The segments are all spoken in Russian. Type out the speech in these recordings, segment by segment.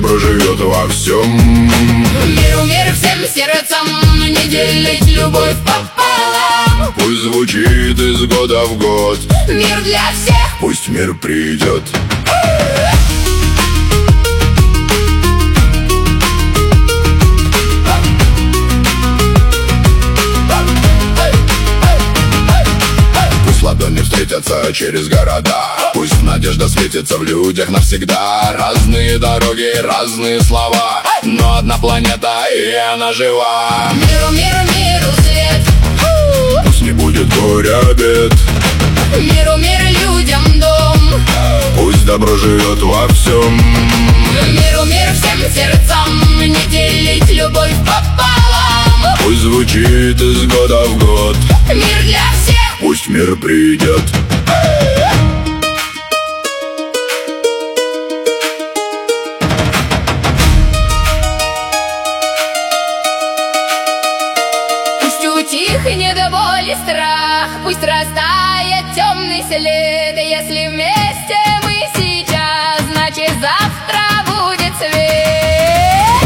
добро живет во всем. Миру, мир всем сердцам, не делить любовь пополам. Пусть звучит из года в год, Мир для всех, пусть мир придет. Пусть ладони встретятся через города, пусть надежда светится в людях навсегда. Разные дороги, разные слова, но одна планета, и она жива. миру, миру, миру свет. Пусть не будет горя, бед, Миру, мир людям дом. пусть добро живет во всем. Миру, мир всем сердцам, не делить любовь пополам. Пусть звучит из года в год, Мир для всех, пусть мир придет. пусть утихнет боль и страх, пусть растает темный след. Если вместе мы сейчас, значит завтра будет свет.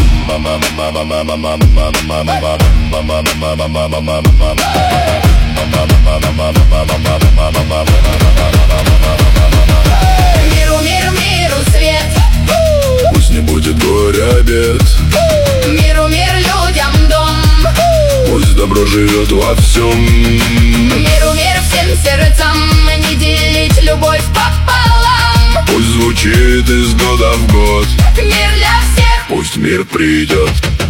Миру, миру, миру свет. Пусть не будет горя, бед, Миру, мир людям дом. пусть добро живет во всем. Миру, мир всем сердцам, не делить любовь пополам. Пусть звучит из года в год, Мир для всех, пусть мир придет.